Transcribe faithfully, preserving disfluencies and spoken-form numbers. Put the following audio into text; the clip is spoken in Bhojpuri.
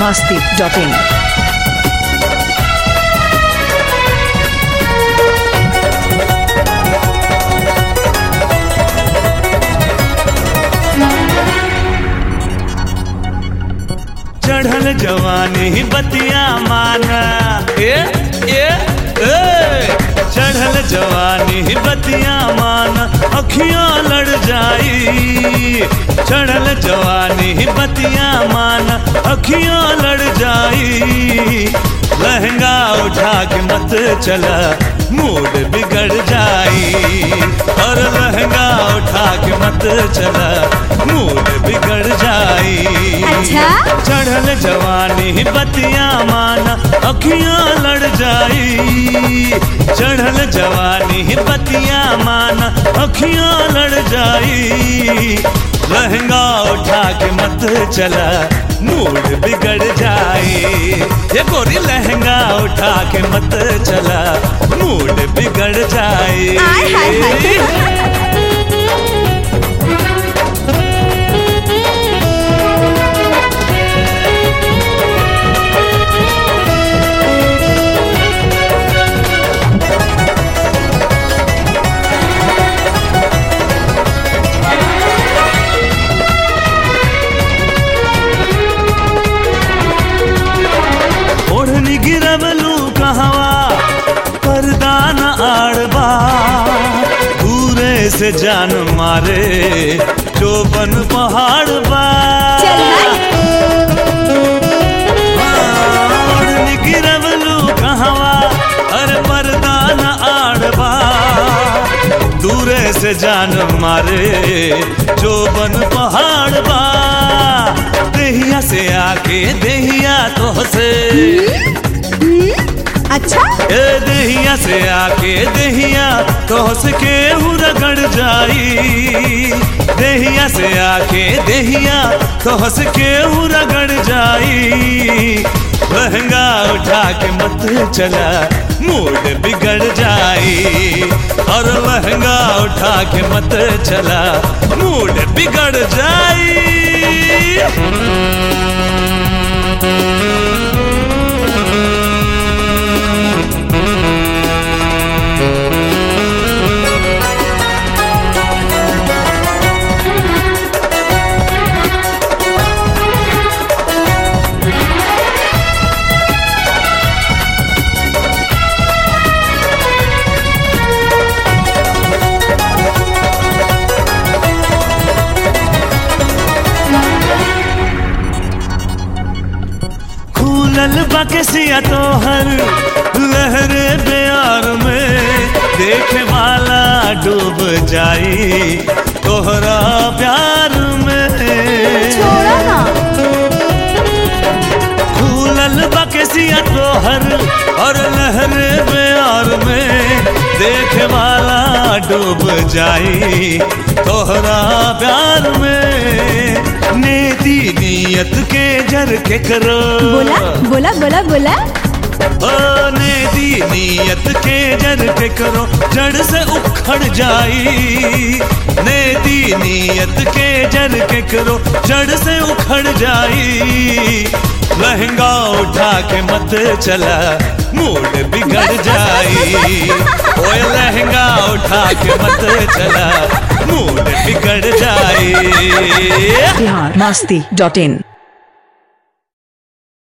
masti dot in. चढ़ल जवानी बतिया माना ए ए ए चढ़ल जवानी बतिया माना अखियां लड़ जाई। चढ़ल जवानी बतिया माना अखियां लड़ जाई। लहंगा उठा के मत चला मूड बिगड़ जाई। और लहंगा उठा के मत चला मूड बिगड़ जाई। अच्छा? चढ़ल जवानी बतिया माना अखियां लड़ जाई। चढ़ल जवानी बतिया माना अखियां लड़ जाई। लहंगा उठा के मत चला मूड बिगड़ जाई। ये गोरी लहंगा उठा के मत चला मूड बिगड़ जाई। आय हाय हाय। ओढ़नी गिरवलू कहवा पर्दा न आड़बा। दूरे से जान मारे चौबन पहाड़ बा। ओढ़नी गिरवलू कहवा अरे पर्दा न आड़बा। दूरे से जान मारे चौबन पहाड़ बा। देहिया से आके देहिया तो से अच्छा? ए देहिया से आके देहिया तो से केहू रगड़ जाई। देहिया से आके देहिया तो से केहू रगड़ जाई। लहंगा उठा के मत चला मूड बिगड़ जाई। और लहंगा उठा के मत चला मूड बिगड़ जाई। खुलल बकसिया तोहर लहरे प्यार में। देखे वाला डूब जाई तोहरा प्यार में। छोड़ो ना। खुलल बकसिया तोहर और लहरे प्यार में। देखे वाला डूब जाई तोहरा प्यार में। नेती नियत के जर के करो। बोला बोला बोला बोला। ओ नेती नियत के जर के करो जड़ से उखड़ जाई। नेती नियत के जर के करो जड़ से उखड़ जाई। लहंगा उठा के मत चला मूड बिगड़ जाई। ओए लहंगा उठा के मत चला मूड बिगड़ जाई। masti dot in.